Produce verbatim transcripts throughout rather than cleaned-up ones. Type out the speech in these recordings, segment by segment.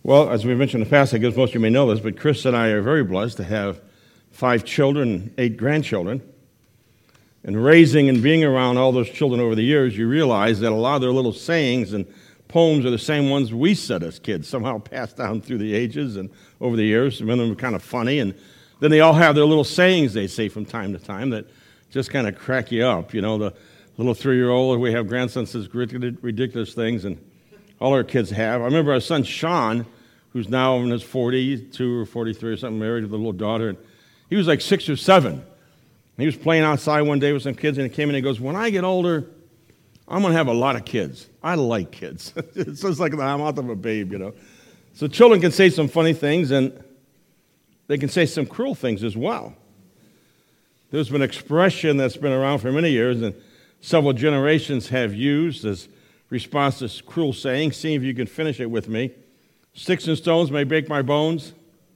Well, as we mentioned in the past, I guess most of you may know this, but Chris and I are very blessed to have five children, eight grandchildren. And raising and being around all those children over the years, you realize that a lot of their little sayings and poems are the same ones we said as kids, somehow passed down through the ages and over the years. Some of them are kind of funny, and then they all have their little sayings they say from time to time that just kind of crack you up. You know, the little three-year-old, we have grandson says ridiculous things, and all our kids have. I remember our son Sean, who's now in his forty-two or forty-three or something, married with a little daughter, and he was like six or seven. He was playing outside one day with some kids, and he came in and he goes, "When I get older, I'm going to have a lot of kids. I like kids." It's just like the mouth of a babe, you know. So children can say some funny things, and they can say some cruel things as well. There's been an expression that's been around for many years, and several generations have used as response to cruel saying. See if you can finish it with me. Sticks and stones may break my bones.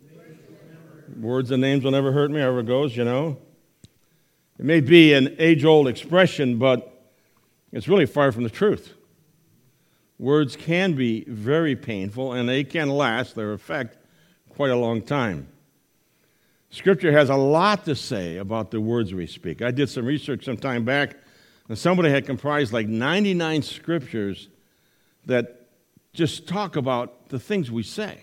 Words and names will never hurt me, however it goes, you know. It may be an age-old expression, but it's really far from the truth. Words can be very painful, and they can last their effect quite a long time. Scripture has a lot to say about the words we speak. I did some research some time back, and somebody had comprised like ninety-nine scriptures that just talk about the things we say.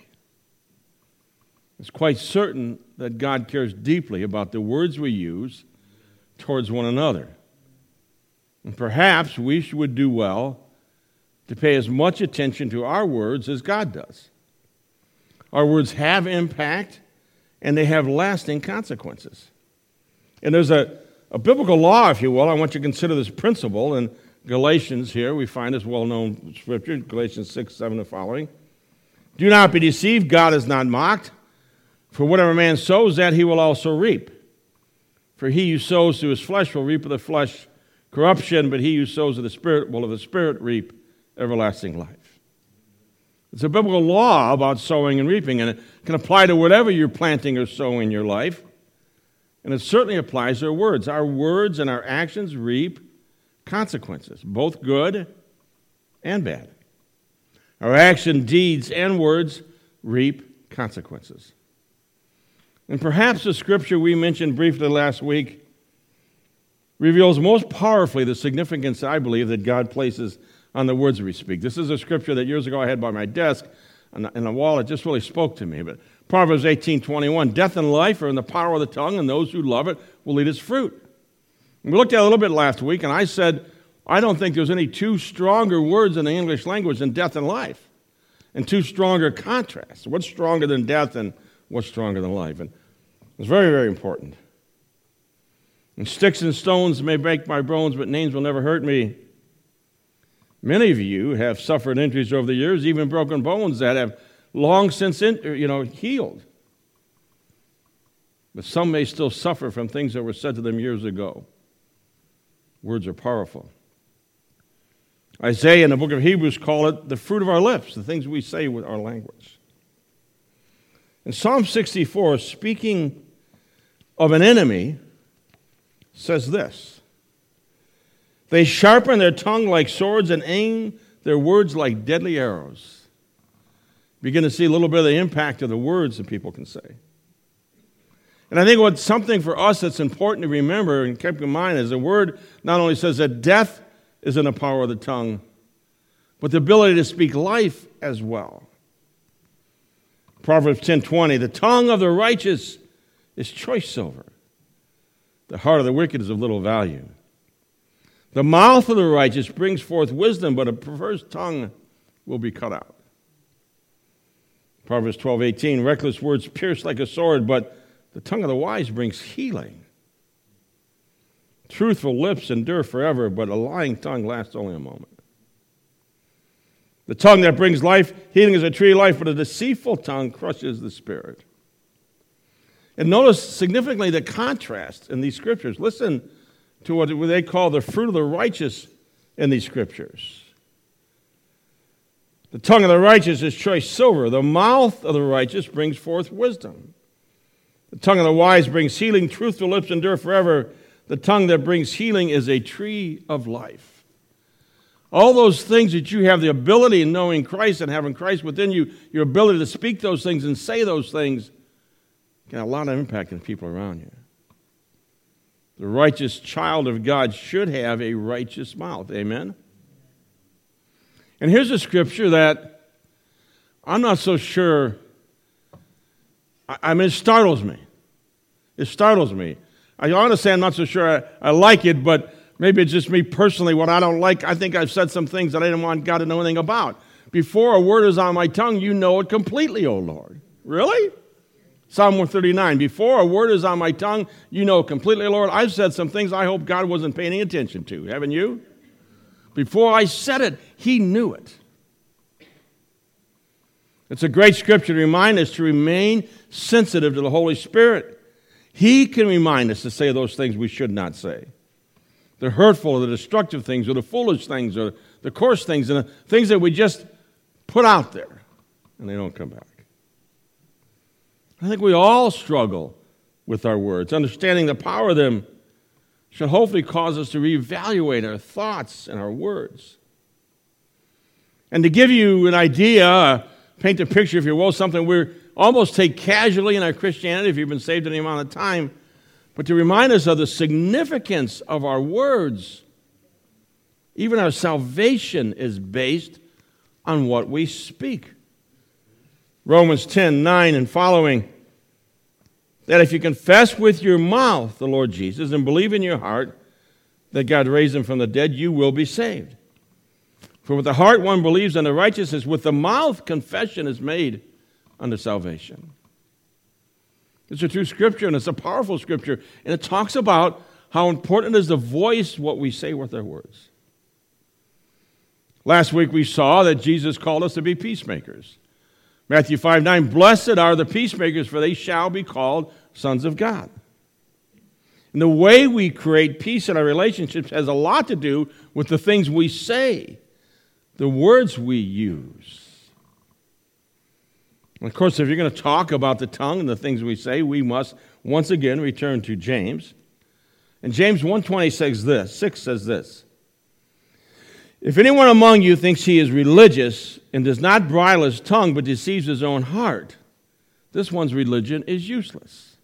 It's quite certain that God cares deeply about the words we use towards one another. And perhaps we would do well to pay as much attention to our words as God does. Our words have impact, and they have lasting consequences. And there's a, a biblical law, if you will. I want you to consider this principle. In Galatians here, we find this well-known scripture, Galatians six, seven and following. "Do not be deceived, God is not mocked. For whatever man sows, that he will also reap. For he who sows to his flesh will reap of the flesh corruption, but he who sows to the Spirit will of the Spirit reap everlasting life." It's a biblical law about sowing and reaping, and it can apply to whatever you're planting or sowing in your life. And it certainly applies to our words. Our words and our actions reap consequences, both good and bad. Our action, deeds, and words reap consequences. And perhaps the scripture we mentioned briefly last week reveals most powerfully the significance, I believe, that God places on the words we speak. This is a scripture that years ago I had by my desk on the wall. It just really spoke to me. But Proverbs eighteen twenty-one, "Death and life are in the power of the tongue, and those who love it will eat its fruit." And we looked at it a little bit last week, and I said, I don't think there's any two stronger words in the English language than death and life, and two stronger contrasts. What's stronger than death and what's stronger than life? And it's very, very important. And "Sticks and stones may break my bones, but names will never hurt me." Many of you have suffered injuries over the years, even broken bones that have long since in, you know, healed. But some may still suffer from things that were said to them years ago. Words are powerful. Isaiah in the book of Hebrews call it the fruit of our lips, the things we say with our language. In Psalm sixty-four, speaking of an enemy, says this: "They sharpen their tongue like swords and aim their words like deadly arrows." Begin to see a little bit of the impact of the words that people can say. And I think what's something for us that's important to remember and keep in mind is the word not only says that death is in the power of the tongue, but the ability to speak life as well. Proverbs ten twenty, "The tongue of the righteous is choice silver. The heart of the wicked is of little value. The mouth of the righteous brings forth wisdom, but a perverse tongue will be cut out." Proverbs twelve eighteen, "Reckless words pierce like a sword, but the tongue of the wise brings healing. Truthful lips endure forever, but a lying tongue lasts only a moment. The tongue that brings life, healing is a tree of life, but a deceitful tongue crushes the spirit." And notice significantly the contrast in these scriptures. Listen to what they call the fruit of the righteous in these scriptures. The tongue of the righteous is choice silver. The mouth of the righteous brings forth wisdom. The tongue of the wise brings healing. Truthful lips endure forever. The tongue that brings healing is a tree of life. All those things that you have the ability in knowing Christ and having Christ within you, your ability to speak those things and say those things, can have a lot of impact on people around you. The righteous child of God should have a righteous mouth. Amen? And here's a scripture that I'm not so sure. I, I mean, it startles me. It startles me. I ought to say I'm not so sure I, I like it, but maybe it's just me personally. What I don't like, I think I've said some things that I didn't want God to know anything about. Before a word is on my tongue, you know it completely, O Lord. Really? Psalm one thirty-nine, before a word is on my tongue, you know completely, Lord. I've said some things I hope God wasn't paying any attention to. Haven't you? Before I said it, he knew it. It's a great scripture to remind us to remain sensitive to the Holy Spirit. He can remind us to say those things we should not say. The hurtful or the destructive things or the foolish things or the coarse things and the things that we just put out there and they don't come back. I think we all struggle with our words. Understanding the power of them should hopefully cause us to reevaluate our thoughts and our words. And to give you an idea, uh, paint a picture, if you will, something we almost take casually in our Christianity, if you've been saved any amount of time, but to remind us of the significance of our words. Even our salvation is based on what we speak. Romans ten nine and following, that if you confess with your mouth the Lord Jesus and believe in your heart that God raised him from the dead, you will be saved. For with the heart one believes unto righteousness, with the mouth confession is made unto salvation. It's a true scripture, and it's a powerful scripture, and it talks about how important is the voice, what we say with our words. Last week we saw that Jesus called us to be peacemakers. Matthew five nine, blessed are the peacemakers, for they shall be called sons of God. And the way we create peace in our relationships has a lot to do with the things we say, the words we use. And of course, if you're going to talk about the tongue and the things we say, we must once again return to James. And James one twenty says this, six says this, if anyone among you thinks he is religious and does not bridle his tongue but deceives his own heart, this one's religion is useless.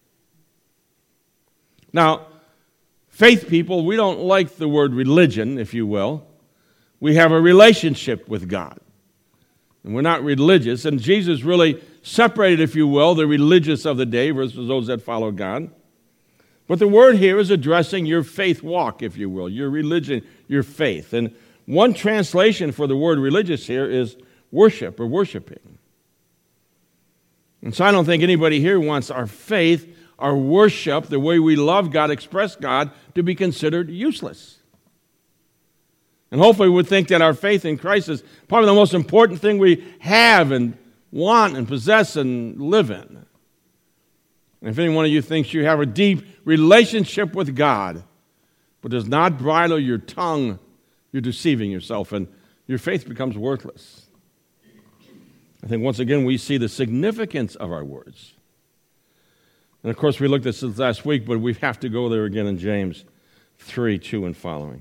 Now, faith people, we don't like the word religion, if you will. We have a relationship with God. And we're not religious. And Jesus really separated, if you will, the religious of the day versus those that follow God. But the word here is addressing your faith walk, if you will, your religion, your faith. And one translation for the word religious here is worship or worshiping. And so I don't think anybody here wants our faith, our worship, the way we love God, express God, to be considered useless. And hopefully we would think that our faith in Christ is probably the most important thing we have and want and possess and live in. And if any one of you thinks you have a deep relationship with God, but does not bridle your tongue, you're deceiving yourself, and your faith becomes worthless. I think once again we see the significance of our words. And of course we looked at this last week, but we have to go there again in James three, two and following.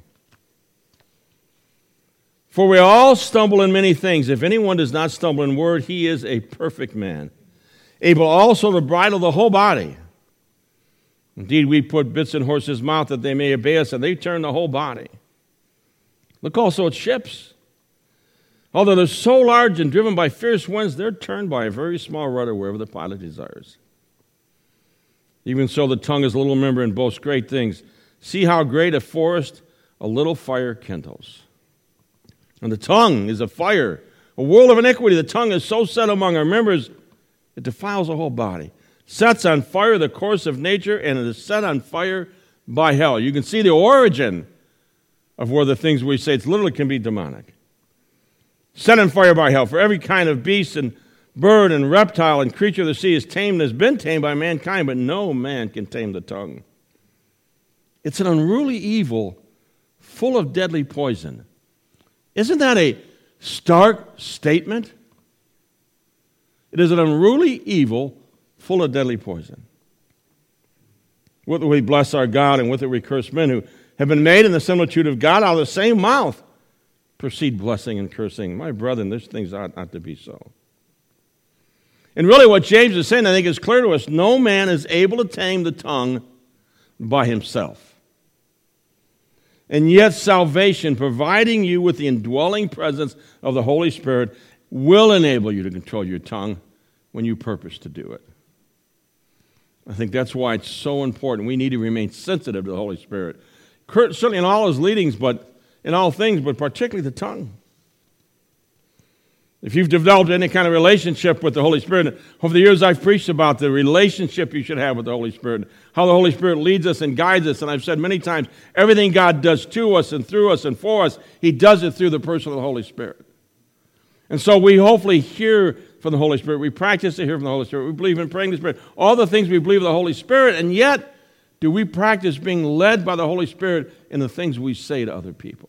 For we all stumble in many things. If anyone does not stumble in word, he is a perfect man, able also to bridle the whole body. Indeed, we put bits in horses' mouth that they may obey us, and they turn the whole body. Look also at ships. Although they're so large and driven by fierce winds, they're turned by a very small rudder wherever the pilot desires. Even so, the tongue is a little member and boasts great things. See how great a forest a little fire kindles. And the tongue is a fire, a world of iniquity. The tongue is so set among our members, it defiles the whole body. Sets on fire the course of nature, and it is set on fire by hell. You can see the origin of where the things we say, it literally can be demonic. Set on fire by hell. For every kind of beast and bird and reptile and creature of the sea is tamed and has been tamed by mankind, but no man can tame the tongue. It's an unruly evil full of deadly poison. Isn't that a stark statement? It is an unruly evil full of deadly poison. With it we bless our God, and with it we curse men who have been made in the similitude of God. Out of the same mouth proceed blessing and cursing. My brethren, these things ought not to be so. And really what James is saying, I think, is clear to us. No man is able to tame the tongue by himself. And yet salvation, providing you with the indwelling presence of the Holy Spirit, will enable you to control your tongue when you purpose to do it. I think that's why it's so important. We need to remain sensitive to the Holy Spirit. Certainly in all his leadings, but in all things, but particularly the tongue. If you've developed any kind of relationship with the Holy Spirit, over the years I've preached about the relationship you should have with the Holy Spirit, how the Holy Spirit leads us and guides us, and I've said many times, everything God does to us and through us and for us, he does it through the person of the Holy Spirit. And so we hopefully hear from the Holy Spirit. We practice to hear from the Holy Spirit. We believe in praying the Spirit. All the things we believe in the Holy Spirit, and yet do we practice being led by the Holy Spirit in the things we say to other people?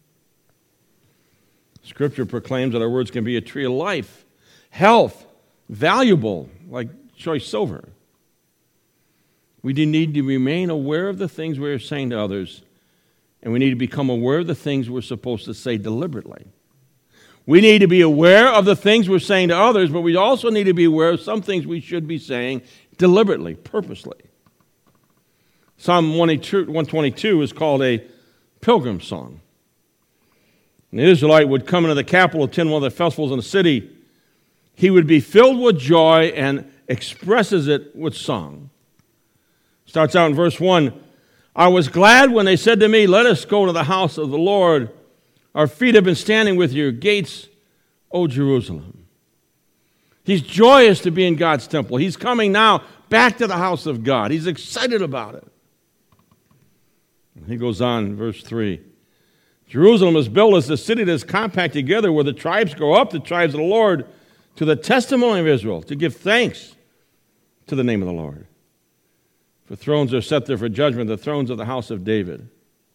Scripture proclaims that our words can be a tree of life, health, valuable, like choice silver. We do need to remain aware of the things we are saying to others, and we need to become aware of the things we're supposed to say deliberately. We need to be aware of the things we're saying to others, but we also need to be aware of some things we should be saying deliberately, purposely. Psalm one twenty-two is called a pilgrim song. An Israelite would come into the capital, attend one of the festivals in the city. He would be filled with joy and expresses it with song. Starts out in verse one. I was glad when they said to me, let us go to the house of the Lord. Our feet have been standing with your gates, O Jerusalem. He's joyous to be in God's temple. He's coming now back to the house of God. He's excited about it. He goes on, verse three. Jerusalem is built as a city that is compact together, where the tribes go up, the tribes of the Lord, to the testimony of Israel, to give thanks to the name of the Lord. For thrones are set there for judgment, the thrones of the house of David.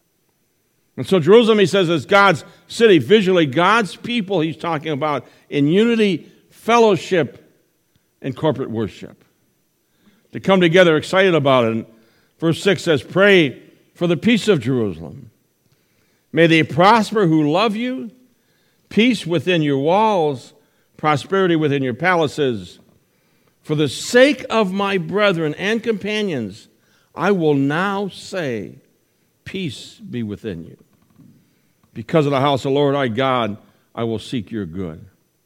And so Jerusalem, he says, is God's city. Visually, God's people he's talking about in unity, fellowship, and corporate worship. To come together excited about it. And verse six says, pray for the peace of Jerusalem. May they prosper who love you, peace within your walls, prosperity within your palaces. For the sake of my brethren and companions, I will now say, peace be within you. Because of the house of the Lord our God, I will seek your good.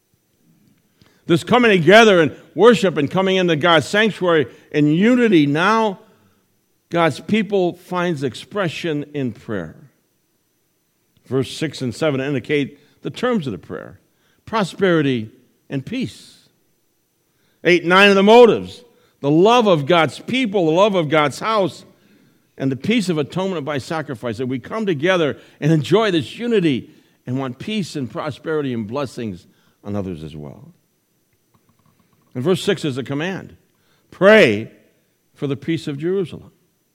This coming together and worship and coming into God's sanctuary in unity, now God's people finds expression in prayer. Verse six and seven indicate the terms of the prayer. Prosperity and peace. Eight and nine are the motives. The love of God's people, the love of God's house, and the peace of atonement by sacrifice. That we come together and enjoy this unity and want peace and prosperity and blessings on others as well. And verse six is a command. Pray for the peace of Jerusalem.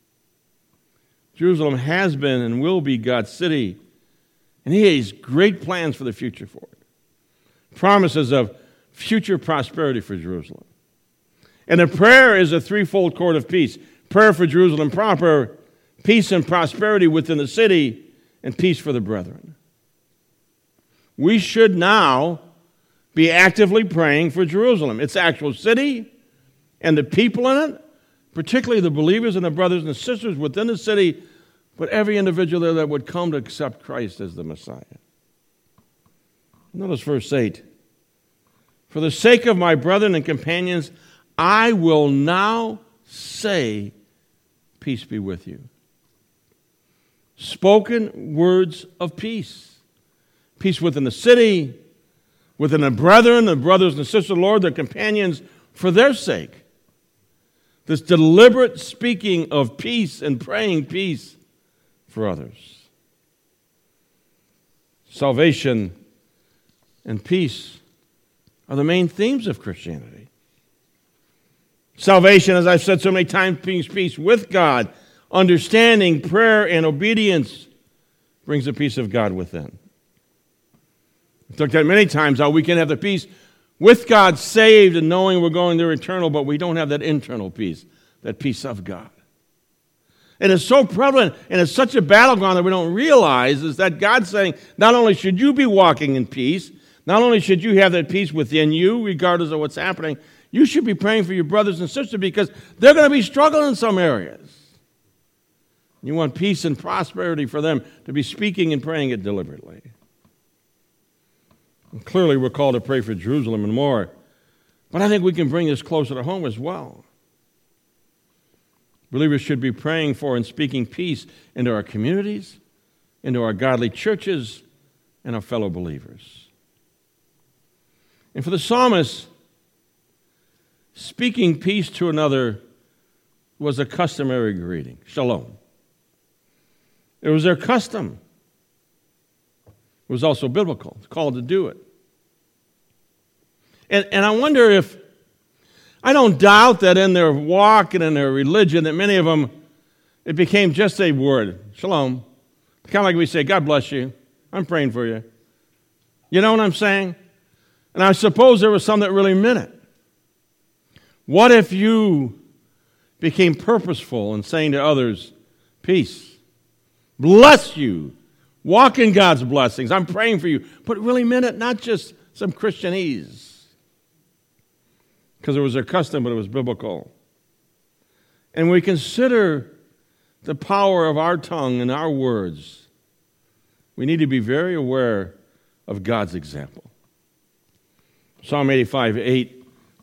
Jerusalem has been and will be God's city, and he has great plans for the future for it. Promises of future prosperity for Jerusalem. And the prayer is a threefold cord of peace. Prayer for Jerusalem proper, peace and prosperity within the city, and peace for the brethren. We should now be actively praying for Jerusalem, its actual city, and the people in it, particularly the believers and the brothers and the sisters within the city, but every individual there that would come to accept Christ as the Messiah. Notice verse eight. For the sake of my brethren and companions, I will now say, peace be with you. Spoken words of peace. Peace within the city, within the brethren, the brothers and sisters of the Lord, their companions, for their sake. This deliberate speaking of peace and praying peace for others. Salvation and peace are the main themes of Christianity. Salvation, as I've said so many times, brings peace with God. Understanding, prayer, and obedience brings the peace of God within. We've looked at many times how we can have the peace with God saved and knowing we're going there eternal, but we don't have that internal peace, that peace of God. And it's so prevalent, and it's such a battleground that we don't realize is that God's saying, not only should you be walking in peace, not only should you have that peace within you, regardless of what's happening, you should be praying for your brothers and sisters because they're going to be struggling in some areas. You want peace and prosperity for them to be speaking and praying it deliberately. And clearly, we're called to pray for Jerusalem and more, but I think we can bring this closer to home as well. Believers should be praying for and speaking peace into our communities, into our godly churches, and our fellow believers. And for the psalmist, speaking peace to another was a customary greeting, shalom. It was their custom. It was also biblical. It's called to do it. And, and I wonder if, I don't doubt that in their walk and in their religion that many of them, it became just a word, shalom. Kind of like we say, God bless you. I'm praying for you. You know what I'm saying? And I suppose there was some that really meant it. What if you became purposeful in saying to others, peace, bless you, walk in God's blessings, I'm praying for you, but really meant it, not just some Christianese. Because it was their custom, but it was biblical. And we consider the power of our tongue and our words. We need to be very aware of God's example. Psalm eighty-five, eight.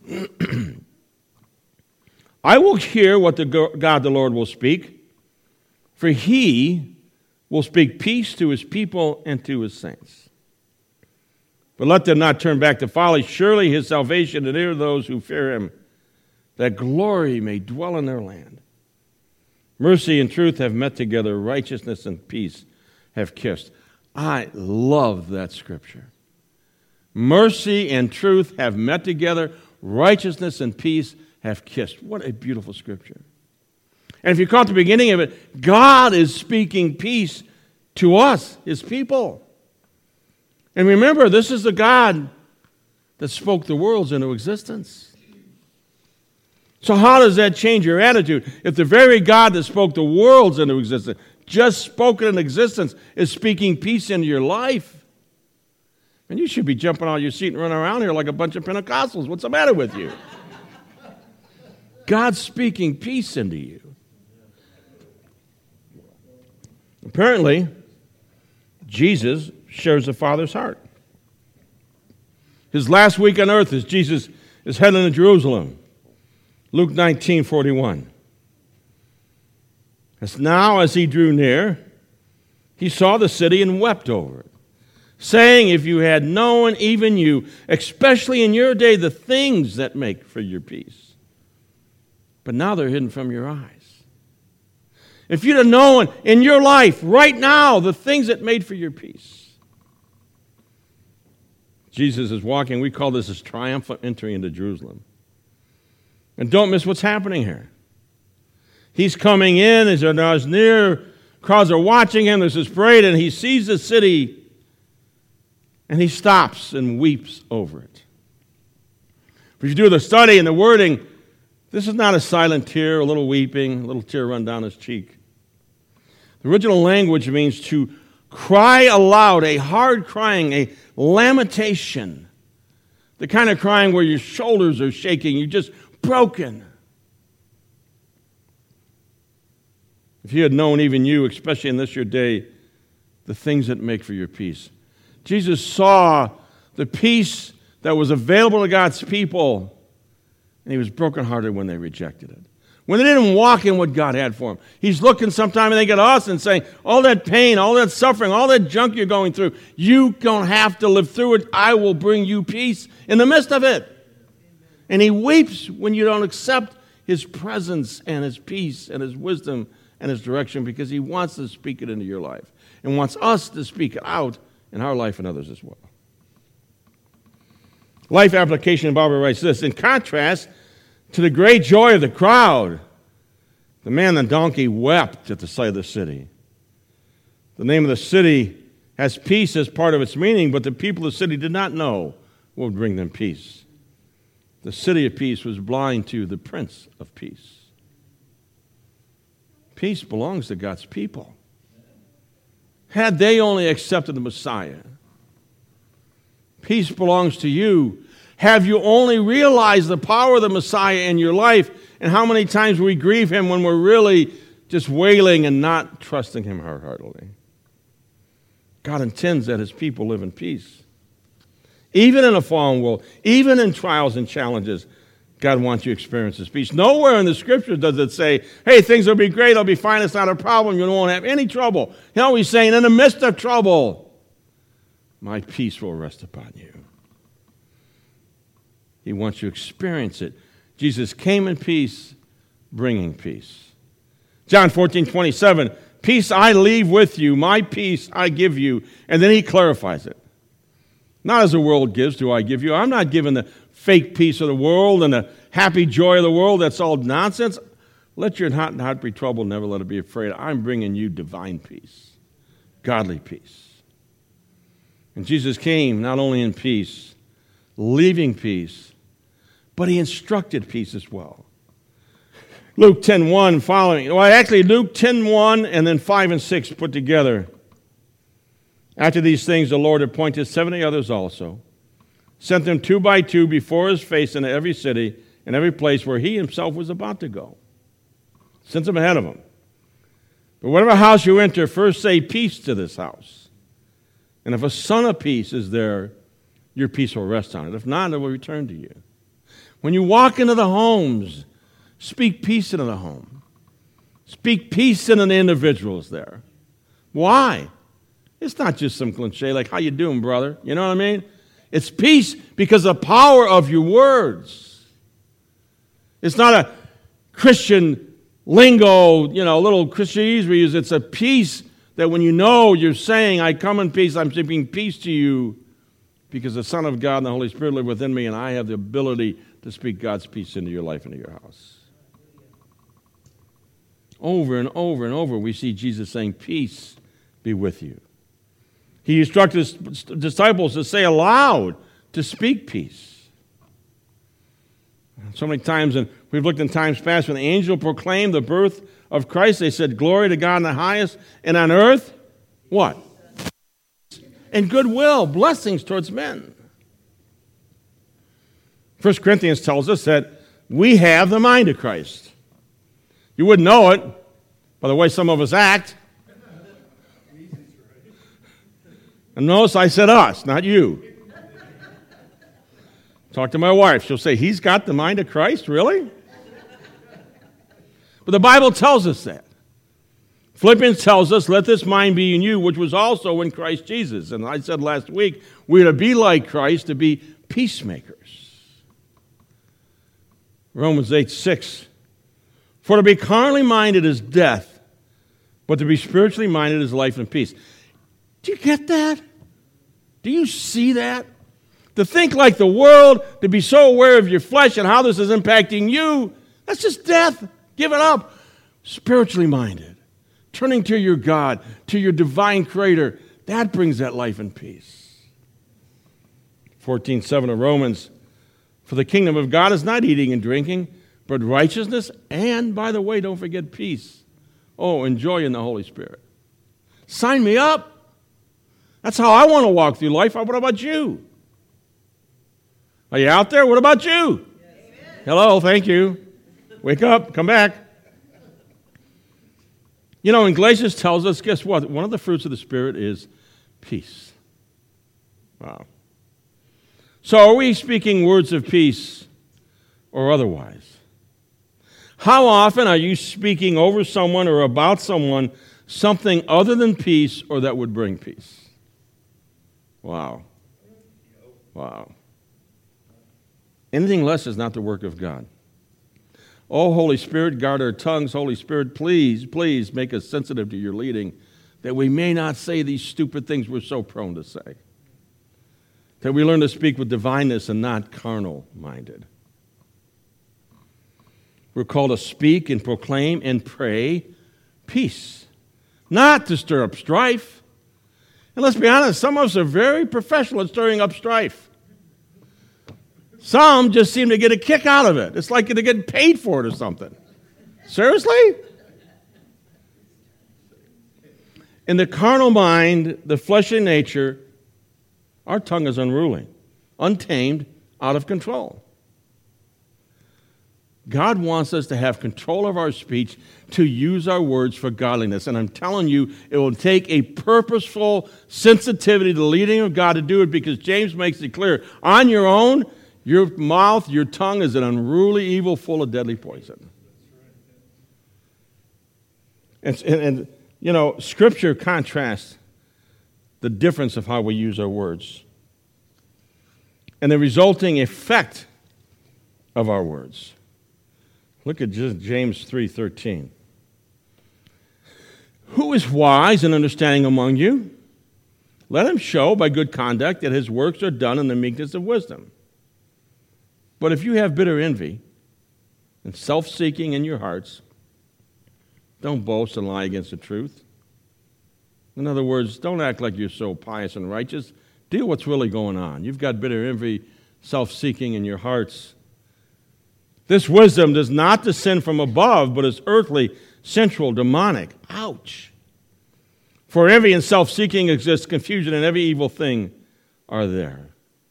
I will hear what the God the Lord will speak, for he will speak peace to his people and to his saints. But let them not turn back to folly. Surely his salvation is near those who fear him, that glory may dwell in their land. Mercy and truth have met together. Righteousness and peace have kissed. I love that scripture. Mercy and truth have met together. Righteousness and peace have kissed. What a beautiful scripture. And if you caught the beginning of it, God is speaking peace to us, his people. And remember, this is the God that spoke the worlds into existence. So how does that change your attitude? If the very God that spoke the worlds into existence, just spoken in existence, is speaking peace into your life, and you should be jumping out of your seat and running around here like a bunch of Pentecostals. What's the matter with you? God's speaking peace into you. Apparently, Jesus shares the Father's heart. His last week on earth as Jesus is heading to Jerusalem. Luke nineteen forty-one. As now as he drew near, he saw the city and wept over it, saying, if you had known, even you, especially in your day, the things that make for your peace. But now they're hidden from your eyes. If you'd have known in your life, right now, the things that made for your peace. Jesus is walking, we call this his triumphant entry into Jerusalem. And don't miss what's happening here. He's coming in, as there's near, crowds are watching him, there's this parade, and he sees the city, and he stops and weeps over it. If you do the study and the wording, this is not a silent tear, a little weeping, a little tear run down his cheek. The original language means to cry aloud, a hard crying, a lamentation. The kind of crying where your shoulders are shaking, you're just broken. If you had known, even you, especially in this your day, the things that make for your peace. Jesus saw the peace that was available to God's people, and he was brokenhearted when they rejected it. When they didn't walk in what God had for them. He's looking sometime and they get us and saying, all that pain, all that suffering, all that junk you're going through, you don't have to live through it. I will bring you peace in the midst of it. And he weeps when you don't accept his presence and his peace and his wisdom and his direction, because he wants to speak it into your life and wants us to speak it out in our life and others as well. Life application, Barbara writes this, in contrast to the great joy of the crowd, the man on the donkey wept at the sight of the city. The name of the city has peace as part of its meaning, but the people of the city did not know what would bring them peace. The city of peace was blind to the Prince of Peace. Peace belongs to God's people. Had they only accepted the Messiah, peace belongs to you. Have you only realized the power of the Messiah in your life and how many times we grieve him when we're really just wailing and not trusting him wholeheartedly? God intends that his people live in peace. Even in a fallen world, even in trials and challenges, God wants you to experience his peace. Nowhere in the scripture does it say, hey, things will be great, I'll be fine, it's not a problem, you won't have any trouble. No, he's saying, in the midst of trouble, my peace will rest upon you. He wants you to experience it. Jesus came in peace, bringing peace. John fourteen twenty-seven, peace I leave with you, my peace I give you. And then he clarifies it. Not as the world gives do I give you. I'm not giving the fake peace of the world and the happy joy of the world. That's all nonsense. Let your heart not be troubled, never let it be afraid. I'm bringing you divine peace, godly peace. And Jesus came not only in peace, leaving peace, but he instructed peace as well. Luke ten one following. Well, actually, Luke ten one and then five and six put together. After these things, the Lord appointed seventy others also, sent them two by two before his face into every city and every place where he himself was about to go. Sent them ahead of him. But whatever house you enter, first say peace to this house. And if a son of peace is there, your peace will rest on it. If not, it will return to you. When you walk into the homes, speak peace into the home. Speak peace into the individuals there. Why? It's not just some cliche like, how you doing, brother? You know what I mean? It's peace because of the power of your words. It's not a Christian lingo, you know, little Christianese we use. It's a peace that when you know you're saying, I come in peace, I'm speaking peace to you because the Son of God and the Holy Spirit live within me and I have the ability to speak God's peace into your life, into your house. Over and over and over, we see Jesus saying, peace be with you. He instructed his disciples to say aloud, to speak peace. So many times, and we've looked in times past, when the angel proclaimed the birth of Christ, they said, glory to God in the highest, and on earth, what? And goodwill, blessings towards men. First Corinthians tells us that we have the mind of Christ. You wouldn't know it by the way some of us act. And notice I said us, not you. Talk to my wife. She'll say, he's got the mind of Christ? Really? But the Bible tells us that. Philippians tells us, let this mind be in you, which was also in Christ Jesus. And I said last week, we're to be like Christ, to be peacemakers. Romans eight six. For to be carnally minded is death, but to be spiritually minded is life and peace. Do you get that? Do you see that? To think like the world, to be so aware of your flesh and how this is impacting you, that's just death. Give it up. Spiritually minded, turning to your God, to your divine creator, that brings that life and peace. fourteen seven of Romans, for the kingdom of God is not eating and drinking, but righteousness, and by the way, don't forget peace. Oh, and joy in the Holy Spirit. Sign me up. That's how I want to walk through life. What about you? Are you out there? What about you? Yes. Hello, thank you. Wake up, come back. You know, in Galatians tells us, guess what? One of the fruits of the Spirit is peace. Wow. So are we speaking words of peace or otherwise? How often are you speaking over someone or about someone something other than peace or that would bring peace? Wow. Wow. Anything less is not the work of God. Oh, Holy Spirit, guard our tongues. Holy Spirit, please, please make us sensitive to your leading, that we may not say these stupid things we're so prone to say. That we learn to speak with divineness and not carnal-minded. We're called to speak and proclaim and pray peace, not to stir up strife. And let's be honest, some of us are very professional at stirring up strife. Some just seem to get a kick out of it. It's like they're getting paid for it or something. Seriously? In the carnal mind, the fleshly nature, our tongue is unruly, untamed, out of control. God wants us to have control of our speech, to use our words for godliness. And I'm telling you, it will take a purposeful sensitivity to the leading of God to do it, because James makes it clear, on your own, your mouth, your tongue is an unruly evil full of deadly poison. And, and, and you know, Scripture contrasts the difference of how we use our words and the resulting effect of our words. Look at James three thirteen. Who is wise and understanding among you? Let him show by good conduct that his works are done in the meekness of wisdom. But if you have bitter envy and self-seeking in your hearts, don't boast and lie against the truth. In other words, don't act like you're so pious and righteous. Deal what's really going on. You've got bitter envy, self-seeking in your hearts. This wisdom does not descend from above, but is earthly, sensual, demonic. Ouch. For envy and self-seeking exists, confusion and every evil thing are there.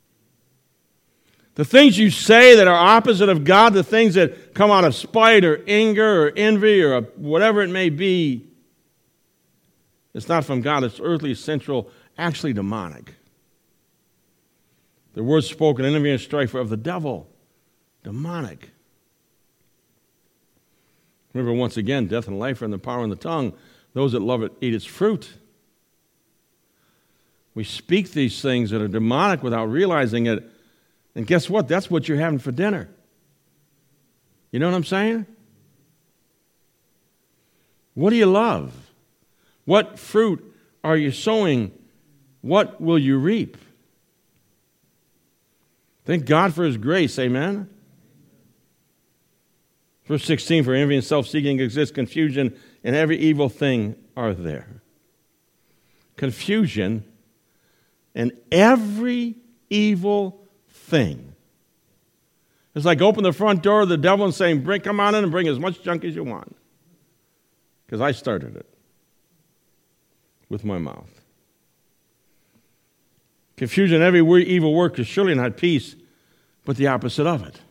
The things you say that are opposite of God, the things that come out of spite or anger or envy or whatever it may be, it's not from God. It's earthly, sensual, actually demonic. The words spoken in envy and strife are of the devil. Demonic. Remember, once again, death and life are in the power of the tongue. Those that love it eat its fruit. We speak these things that are demonic without realizing it. And guess what? That's what you're having for dinner. You know what I'm saying? What do you love? What fruit are you sowing? What will you reap? Thank God for His grace, amen? Verse sixteen, for envy and self-seeking exists, confusion and every evil thing are there. Confusion and every evil thing. It's like open the front door of the devil and saying, "Bring, come on in and bring as much junk as you want." Because I started it with my mouth. Confusion, every evil work is surely not peace, but the opposite of it.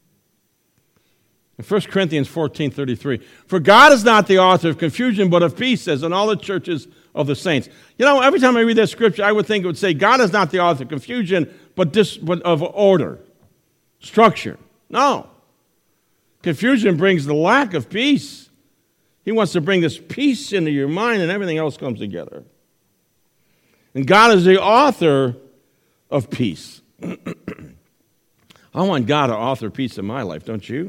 In First Corinthians fourteen thirty-three, for God is not the author of confusion, but of peace, as in all the churches of the saints. You know, every time I read that scripture, I would think it would say, God is not the author of confusion, but, dis, but of order, structure. No. Confusion brings the lack of peace. He wants to bring this peace into your mind, and everything else comes together. And God is the author of peace. I want God to author peace in my life, don't you?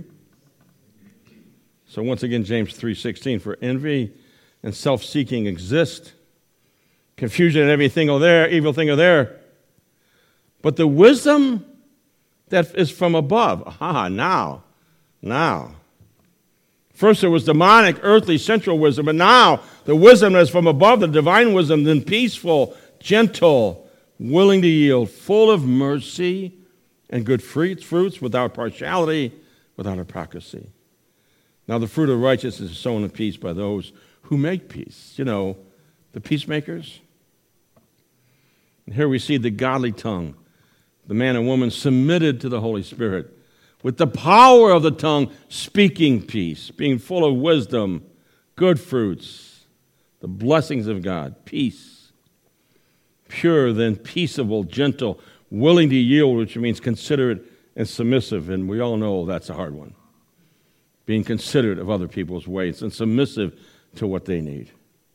So once again, James three sixteen, for envy and self-seeking exist, confusion and everything are there, evil thing are there. But the wisdom that is from above, aha, now, now. First there was demonic, earthly, sensual wisdom, but now the wisdom that is from above, the divine wisdom, then peaceful, gentle, willing to yield, full of mercy and good fruits, fruits without partiality, without hypocrisy. Now the fruit of righteousness is sown in peace by those who make peace. You know, the peacemakers. And here we see the godly tongue, the man and woman submitted to the Holy Spirit, with the power of the tongue speaking peace, being full of wisdom, good fruits, the blessings of God, peace. Pure, then peaceable, gentle, willing to yield, which means considerate and submissive. And we all know that's a hard one. Being considerate of other people's ways and submissive to what they need.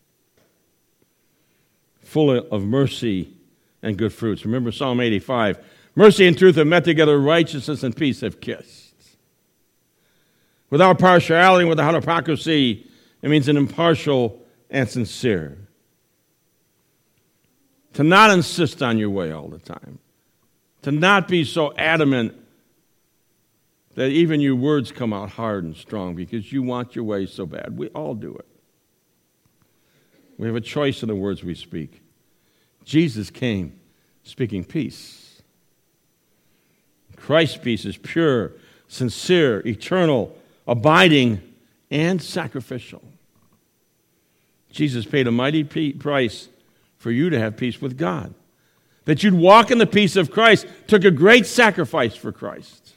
Full of mercy and good fruits. Remember Psalm eighty-five. Mercy and truth have met together, righteousness and peace have kissed. Without partiality and without hypocrisy, it means an impartial and sincere. To not insist on your way all the time. To not be so adamant that even your words come out hard and strong because you want your way so bad. We all do it. We have a choice in the words we speak. Jesus came speaking peace. Christ's peace is pure, sincere, eternal, abiding, and sacrificial. Jesus paid a mighty price for you to have peace with God. That you'd walk in the peace of Christ took a great sacrifice for Christ.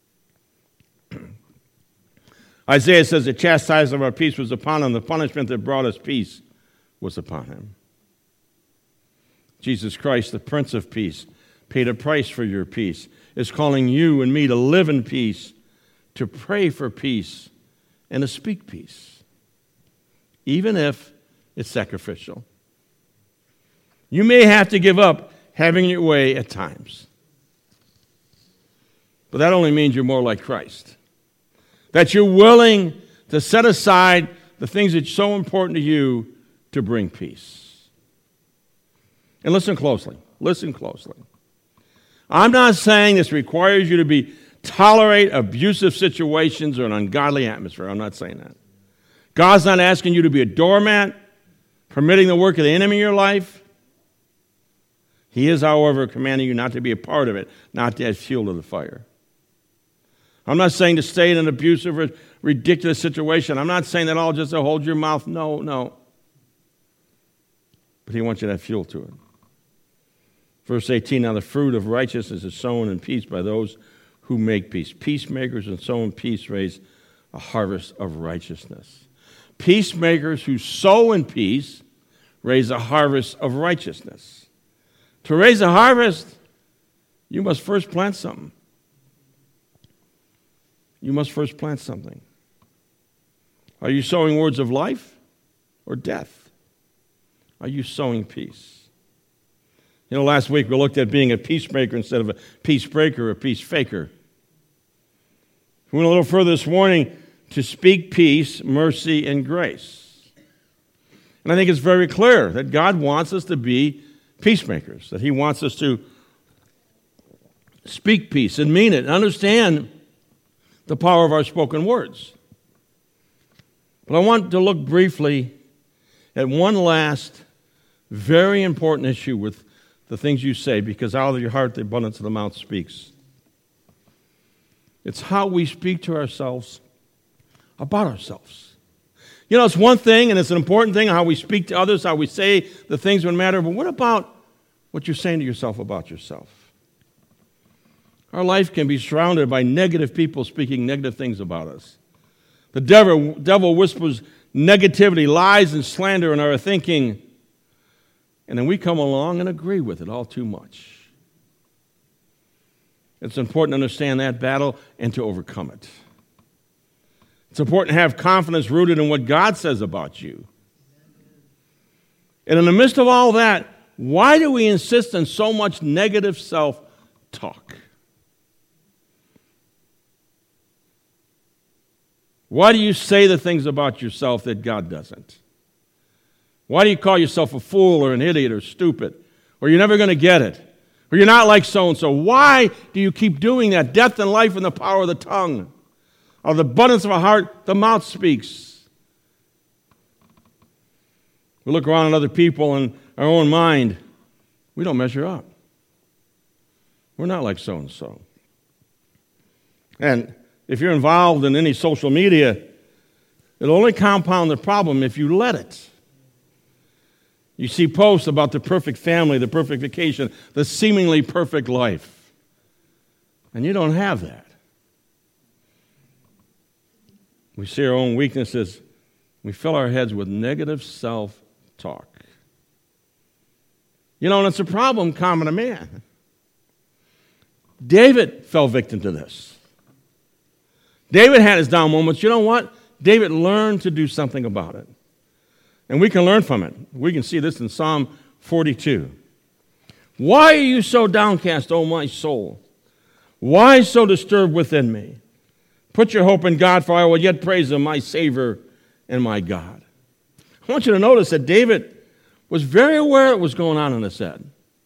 Isaiah says the chastisement of our peace was upon him. The punishment that brought us peace was upon him. Jesus Christ, the Prince of Peace, paid a price for your peace, is calling you and me to live in peace, to pray for peace, and to speak peace, even if it's sacrificial. You may have to give up having your way at times, but that only means you're more like Christ. That you're willing to set aside the things that are so important to you to bring peace. And listen closely. Listen closely. I'm not saying this requires you to be tolerate abusive situations or an ungodly atmosphere. I'm not saying that. God's not asking you to be a doormat, permitting the work of the enemy in your life. He is, however, commanding you not to be a part of it, not to add fuel to the fire. I'm not saying to stay in an abusive or ridiculous situation. I'm not saying that all just to hold your mouth. No, no. But he wants you to add fuel to it. Verse eighteen, now the fruit of righteousness is sown in peace by those who make peace. Peacemakers and sow in peace raise a harvest of righteousness. Peacemakers who sow in peace raise a harvest of righteousness. To raise a harvest, you must first plant something. You must first plant something. Are you sowing words of life or death? Are you sowing peace? You know, last week we looked at being a peacemaker instead of a peace breaker or a peace faker. We went a little further this morning to speak peace, mercy, and grace. And I think it's very clear that God wants us to be peacemakers, that he wants us to speak peace and mean it and understand the power of our spoken words. But I want to look briefly at one last very important issue with the things you say, because out of your heart the abundance of the mouth speaks. It's how we speak to ourselves about ourselves. You know, it's one thing, and it's an important thing, how we speak to others, how we say the things that matter, but what about what you're saying to yourself about yourself? Our life can be surrounded by negative people speaking negative things about us. The devil, devil whispers negativity, lies, and slander in our thinking, and then we come along and agree with it all too much. It's important to understand that battle and to overcome it. It's important to have confidence rooted in what God says about you. And in the midst of all that, why do we insist on so much negative self-talk? Why do you say the things about yourself that God doesn't? Why do you call yourself a fool or an idiot or stupid? Or you're never going to get it? Or you're not like so-and-so? Why do you keep doing that? Death and life in the power of the tongue. Out of the abundance of a heart, the mouth speaks. We look around at other people and our own mind. We don't measure up. We're not like so-and-so. And if you're involved in any social media, it'll only compound the problem if you let it. You see posts about the perfect family, the perfect vacation, the seemingly perfect life. And you don't have that. We see our own weaknesses. We fill our heads with negative self-talk. You know, and it's a problem common to man. David fell victim to this. David had his down moments. You know what? David learned to do something about it. And we can learn from it. We can see this in Psalm forty-two. Why are you so downcast, O my soul? Why so disturbed within me? Put your hope in God, for I will yet praise him, my Savior and my God. I want you to notice that David was very aware of what was going on in his head.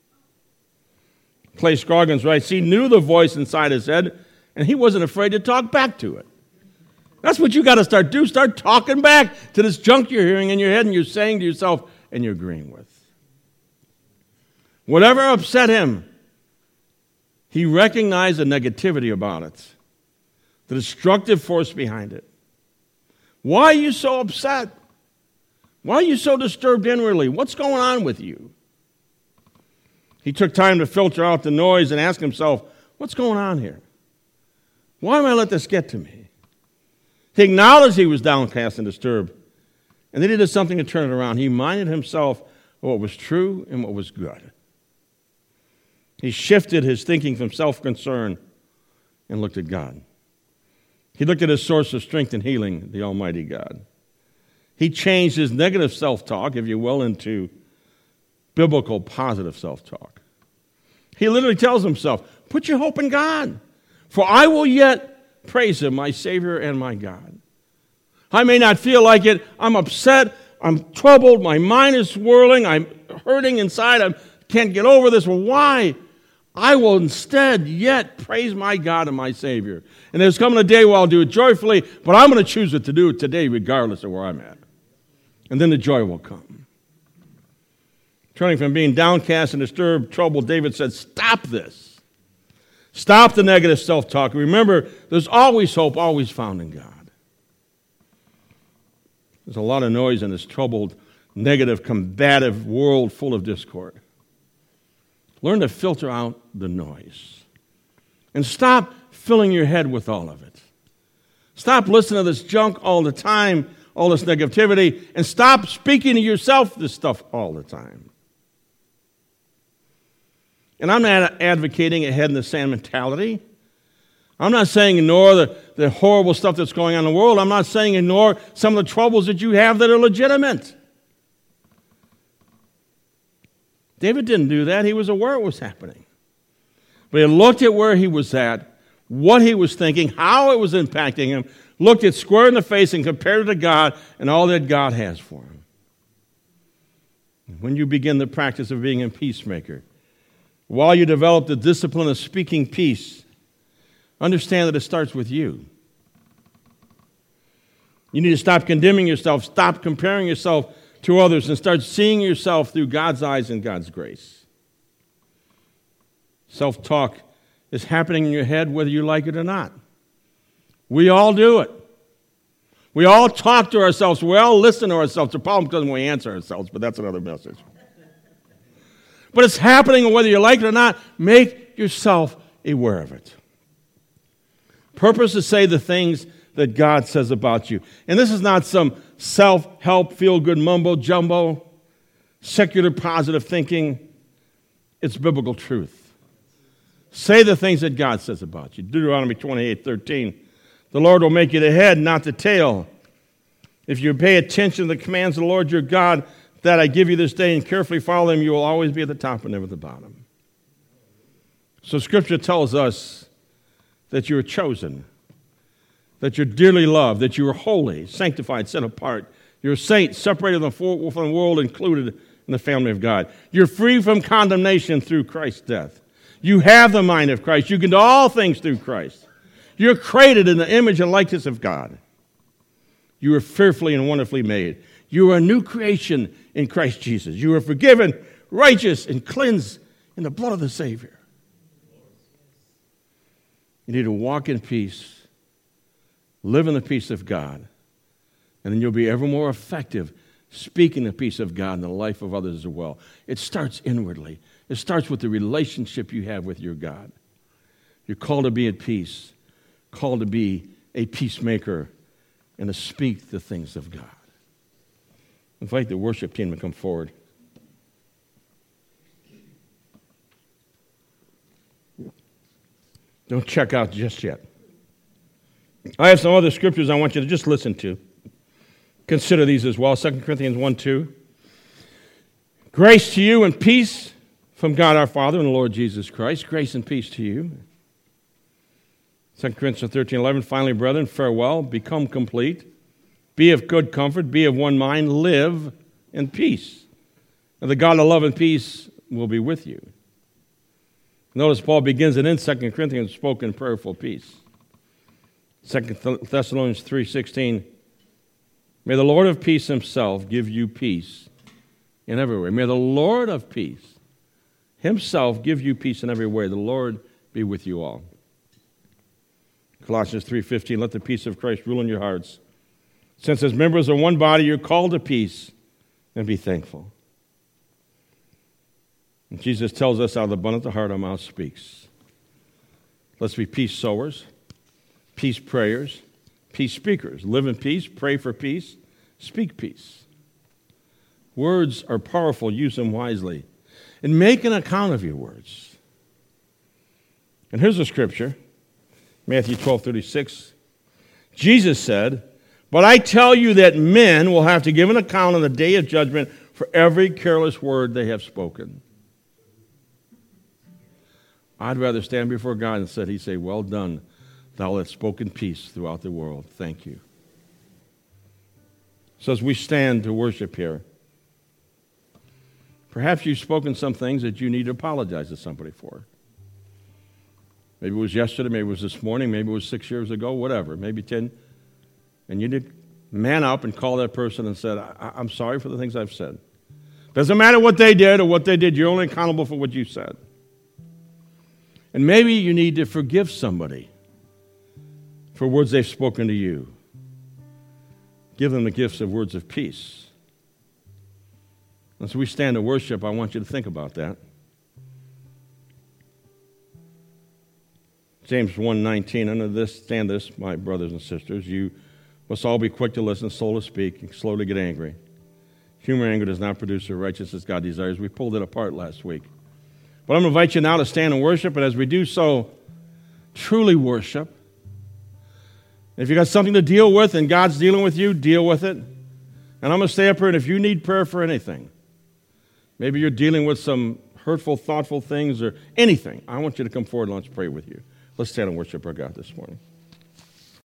Clay Scroggins writes, he knew the voice inside his head, and he wasn't afraid to talk back to it. That's what you got to start doing. Start talking back to this junk you're hearing in your head and you're saying to yourself and you're agreeing with. Whatever upset him, he recognized the negativity about it, the destructive force behind it. Why are you so upset? Why are you so disturbed inwardly? What's going on with you? He took time to filter out the noise and ask himself, what's going on here? Why am I let this get to me? He acknowledged he was downcast and disturbed, and then he did something to turn it around. He minded himself of what was true and what was good. He shifted his thinking from self-concern and looked at God. He looked at his source of strength and healing, the Almighty God. He changed his negative self-talk, if you will, into biblical positive self-talk. He literally tells himself, put your hope in God, for I will yet praise him, my Savior and my God. I may not feel like it. I'm upset. I'm troubled. My mind is swirling. I'm hurting inside. I can't get over this. Well, why? I will instead yet praise my God and my Savior. And there's coming a day where I'll do it joyfully, but I'm going to choose it to do it today regardless of where I'm at. And then the joy will come. Turning from being downcast and disturbed, troubled, David said, stop this. Stop the negative self-talk. Remember, there's always hope, always found in God. There's a lot of noise in this troubled, negative, combative world full of discord. Learn to filter out the noise. And stop filling your head with all of it. Stop listening to this junk all the time, all this negativity, and stop speaking to yourself this stuff all the time. And I'm not advocating a head-in-the-sand mentality. I'm not saying ignore the, the horrible stuff that's going on in the world. I'm not saying ignore some of the troubles that you have that are legitimate. David didn't do that. He was aware it was happening. But he looked at where he was at, what he was thinking, how it was impacting him, looked it square in the face and compared it to God and all that God has for him. When you begin the practice of being a peacemaker, while you develop the discipline of speaking peace, understand that it starts with you. You need to stop condemning yourself, stop comparing yourself to others, and start seeing yourself through God's eyes and God's grace. Self-talk is happening in your head whether you like it or not. We all do it. We all talk to ourselves. We all listen to ourselves. The problem comes when we answer ourselves, but that's another message. But it's happening whether you like it or not. Make yourself aware of it. Purpose to say the things that God says about you. And this is not some self-help, feel-good mumbo-jumbo, secular positive thinking. It's biblical truth. Say the things that God says about you. Deuteronomy twenty-eight thirteen. The Lord will make you the head, not the tail. If you pay attention to the commands of the Lord your God that I give you this day and carefully follow them, you will always be at the top and never at the bottom. So Scripture tells us that you are chosen, that you're dearly loved, that you are holy, sanctified, set apart. You're a saint, separated from the world, included in the family of God. You're free from condemnation through Christ's death. You have the mind of Christ. You can do all things through Christ. You're created in the image and likeness of God. You are fearfully and wonderfully made. You are a new creation in Christ Jesus. You are forgiven, righteous, and cleansed in the blood of the Savior. You need to walk in peace, live in the peace of God, and then you'll be ever more effective speaking the peace of God in the life of others as well. It starts inwardly. It starts with the relationship you have with your God. You're called to be at peace, called to be a peacemaker, and to speak the things of God. Invite the worship team to come forward. Don't check out just yet. I have some other scriptures I want you to just listen to. Consider these as well. Second Corinthians one two. Grace to you and peace from God our Father and the Lord Jesus Christ. Grace and peace to you. Second Corinthians thirteen eleven. Finally, brethren, farewell. Become complete. Be of good comfort. Be of one mind. Live in peace. And the God of love and peace will be with you. Notice Paul begins it in Second Corinthians, spoken prayerful peace. Second Thessalonians three sixteen. May the Lord of peace himself give you peace in every way. May the Lord of peace himself give you peace in every way. The Lord be with you all. Colossians three fifteen. Let the peace of Christ rule in your hearts. Since as members of one body you're called to peace and be thankful. And Jesus tells us, out of the abundance of the heart, our mouth speaks. Let's be peace sowers, peace prayers, peace speakers. Live in peace, pray for peace, speak peace. Words are powerful, use them wisely. And make an account of your words. And here's a scripture, Matthew twelve thirty-six. Jesus said, "But I tell you that men will have to give an account on the day of judgment for every careless word they have spoken." I'd rather stand before God and said, He'd say, "Well done, thou hast spoken peace throughout the world. Thank you." So as we stand to worship here, perhaps you've spoken some things that you need to apologize to somebody for. Maybe it was yesterday, maybe it was this morning, maybe it was six years ago, whatever, maybe ten. And you need to man up and call that person and said, I- I'm sorry for the things I've said. Doesn't matter what they did or what they did, you're only accountable for what you said. And maybe you need to forgive somebody for words they've spoken to you. Give them the gifts of words of peace. As we stand to worship, I want you to think about that. James one nineteen, under this, stand this, my brothers and sisters, you must all be quick to listen, slow to speak, and slow to get angry. Human anger does not produce the righteousness God desires. We pulled it apart last week. But I'm going to invite you now to stand and worship, and as we do so, truly worship. If you got something to deal with and God's dealing with you, deal with it. And I'm going to stay up here, and if you need prayer for anything, maybe you're dealing with some hurtful, thoughtful things or anything, I want you to come forward and let's pray with you. Let's stand and worship our God this morning.